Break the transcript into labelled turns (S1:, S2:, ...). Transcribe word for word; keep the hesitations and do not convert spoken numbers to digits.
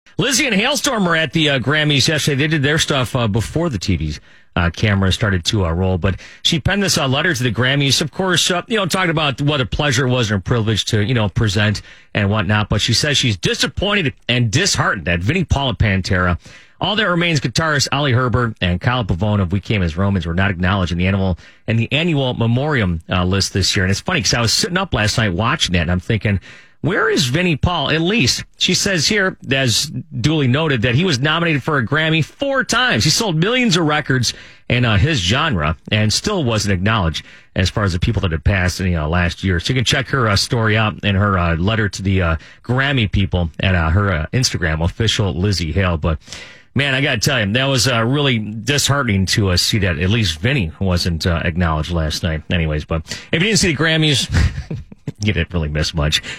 S1: Lizzie and Hailstorm were at the uh, Grammys yesterday. They did their stuff uh, before the T V's uh, camera started to uh, roll. But she penned this uh, letter to the Grammys. Of course, uh, you know, talking about what a pleasure it was and a privilege to, you know, present and whatnot. But she says she's disappointed and disheartened that Vinnie Paul of Pantera, All That Remains guitarist Ali Herbert, and Kyle Pavone of We Came as Romans were not acknowledged in the annual and the annual memoriam uh, list this year. And it's funny because I was sitting up last night watching it, and I'm thinking, where is Vinnie Paul? At least she says here, as duly noted, that he was nominated for a Grammy four times. He sold millions of records in uh, his genre and still wasn't acknowledged as far as the people that had passed you know, last year. So you can check her uh, story out in her uh, letter to the uh, Grammy people at uh, her uh, Instagram, official Lizzie Hale. But man, I got to tell you, that was uh, really disheartening to uh, see that at least Vinnie wasn't uh, acknowledged last night. Anyways, but if you didn't see the Grammys, you didn't really miss much.